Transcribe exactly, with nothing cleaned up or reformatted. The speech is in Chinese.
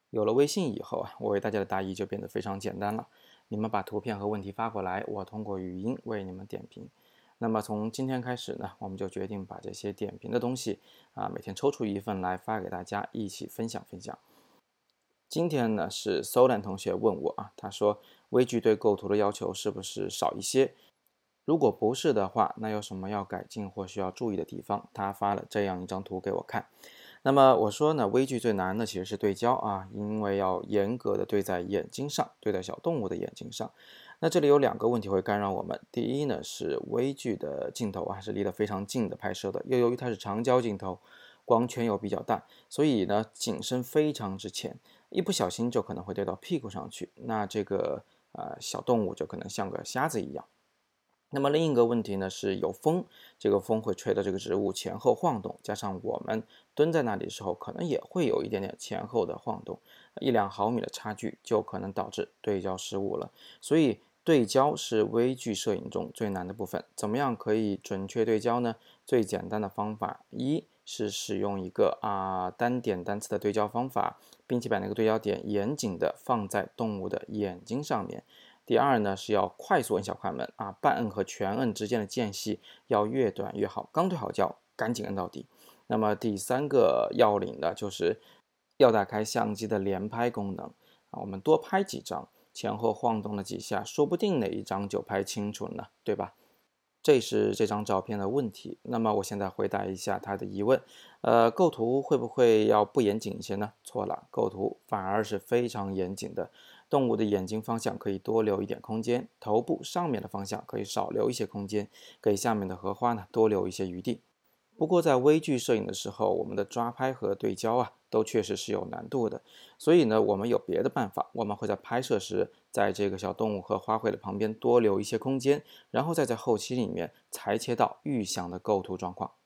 有了微信以后啊，我为大家的答疑就变得非常简单了。你们把图片和问题发过来，我通过语音为你们点评。那么从今天开始呢，我们就决定把这些点评的东西啊，每天抽出一份来发给大家一起分享分享。今天呢是 Solan 同学问我啊，他说微距对构图的要求是不是少一些？如果不是的话，那有什么要改进或需要注意的地方？他发了这样一张图给我看。那么我说呢，微距最难的其实是对焦啊，因为要严格的对在眼睛上，对在小动物的眼睛上。那这里有两个问题会干扰我们。第一呢是微距的镜头啊是离得非常近的拍摄的，又由于它是长焦镜头，光圈又比较大，所以呢景深非常之浅，一不小心就可能会对到屁股上去，那这个呃小动物就可能像个瞎子一样。那么另一个问题呢，是有风，这个风会吹到这个植物前后晃动，加上我们蹲在那里的时候，可能也会有一点点前后的晃动，一两毫米的差距就可能导致对焦失误了。所以对焦是微距摄影中最难的部分。怎么样可以准确对焦呢？最简单的方法，一是使用一个啊单点单次的对焦方法，并且把那个对焦点严谨的放在动物的眼睛上面。第二呢，是要快速摁小快门啊，半摁和全摁之间的间隙要越短越好，刚对好焦，赶紧摁到底。那么第三个要领呢，就是要打开相机的连拍功能啊，我们多拍几张，前后晃动了几下，说不定哪一张就拍清楚了呢，对吧？这是这张照片的问题。那么我现在回答一下他的疑问，呃，构图会不会要不严谨一些呢？错了，构图反而是非常严谨的。动物的眼睛方向可以多留一点空间，头部上面的方向可以少留一些空间，给下面的荷花呢多留一些余地。不过在微距摄影的时候，我们的抓拍和对焦啊，都确实是有难度的。所以呢，我们有别的办法，我们会在拍摄时，在这个小动物和花卉的旁边多留一些空间，然后再在后期里面裁切到预想的构图状况。